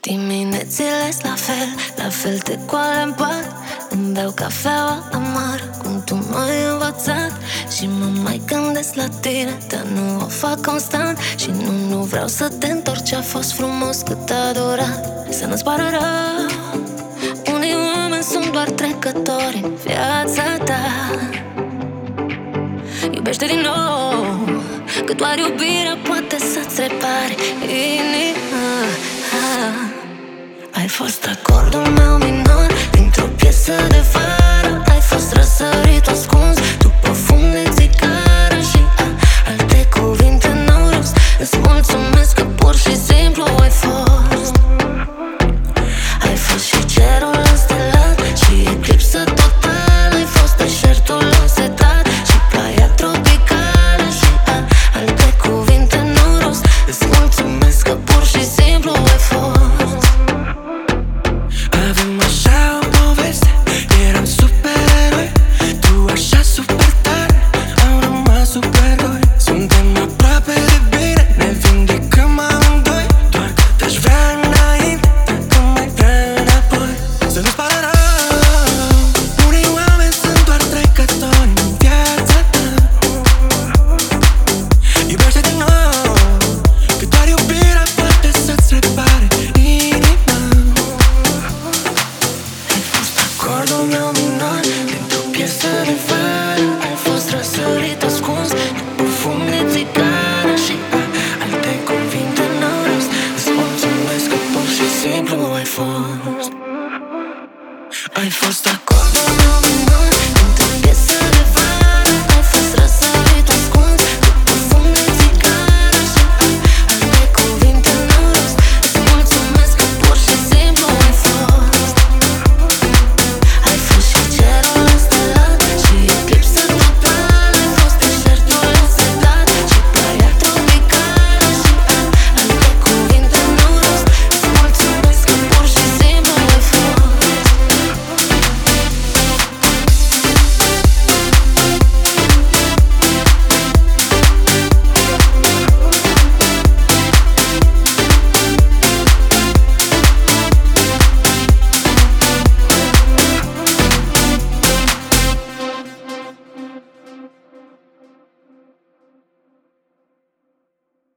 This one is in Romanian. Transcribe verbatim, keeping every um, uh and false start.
Diminețile la fel, la fel te coale în pat. Îmi beau cafeaua amară, cum tu m-ai învățat. Și mă mai gândesc la tine, dar nu o fac constant. Și nu, nu vreau să te întorci, a fost frumos cât a durat. Să nu-ți pară rău, unii oameni sunt doar trecători în viața ta. Iubește din nou, că doar iubirea poate să-ți repare inima. Ai fost acordul meu minor dintr-o piesă de vară. Ai fost răsărit ascuns după fum de țigară. Și a, alte cuvinte n-au rost. Îți mulțumesc că pur și simplu ai fost. Ai fost și cerul înstelat și eclipsă totală. Ai fost deșertul însetat și ploaia tropicală. Și a, alte cuvinte n-au rost. Îți mulțumesc că pur și simplu ai fost. Avem așa o poveste, eram supereroi. Tu așa super tare, am rămas super doi. Suntem aproape de bine, ne vindecăm amândoi. Doar că te-aș vrea înainte, dacă mai vrea înapoi. Să nu-ți pară rău, unii oameni sunt doar trecători în viața ta. Iubește din nou, că doar iubirea poate să-ți repare inima. Ai fost acordul meu minor dintr-o piesă de vară. Ai fost răsărit ascuns după fum de țigară. Și a, alte cuvinte n-au rost. Îți mulțumesc că pur și simplu ai fost. Ai fost acolo.